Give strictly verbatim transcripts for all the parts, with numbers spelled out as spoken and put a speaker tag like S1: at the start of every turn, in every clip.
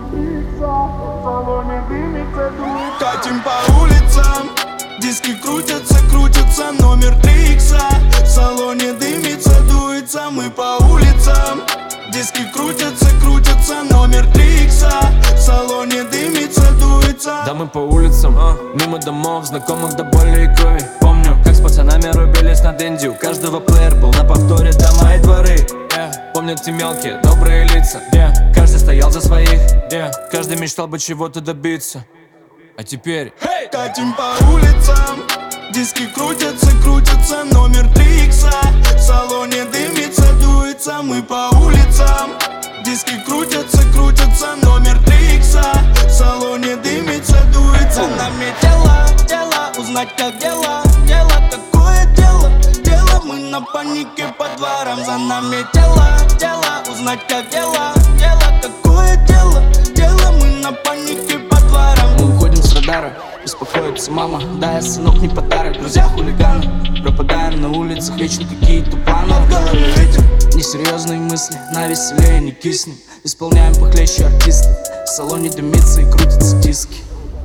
S1: В салоне дымится, дует.
S2: Катим по улицам, диски крутятся, крутятся, номер три икса. В салоне дымится, дуется, мы по улицам. Диски крутятся, крутятся, номер три икса. В салоне дымится, дуется.
S3: Да мы по улицам, мимо домов, знакомых до боли и крови. Помню, как с пацанами рубились на денди. У каждого плеер был на повторе дома и дворы. Помню те мелкие, добрые лица, yeah. Каждый стоял за своих, yeah. Каждый мечтал бы чего-то добиться. А теперь
S2: hey! Катим по улицам, диски крутятся, крутятся, номер три икса. В салоне дымится, дуется, мы по улицам. Диски крутятся, крутятся, номер три икса. В салоне дымится, дуется. За нами дело, дело, узнать как дело, дело, какое дело, дело. Мы на панике по дворам. За нами дело, дело, узнать как дело, дело, какое дело, дело. Мы на панике по дворам.
S3: Мы уходим с радара, беспокоится мама. Да, я сынок не подарок, друзья хулиганы. Пропадаем на улицах, вечно какие-то планы в голове ветер. Несерьезные мысли, на веселее не киснем. Исполняем похлеще артисты. В салоне дымится и крутятся диски.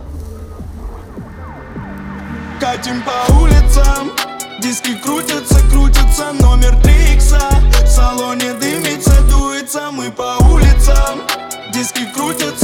S2: Катим по улицам, диски крутятся, крутятся, номер три икса. В салоне дымится, дуется, мы по улицам. Диски крутятся,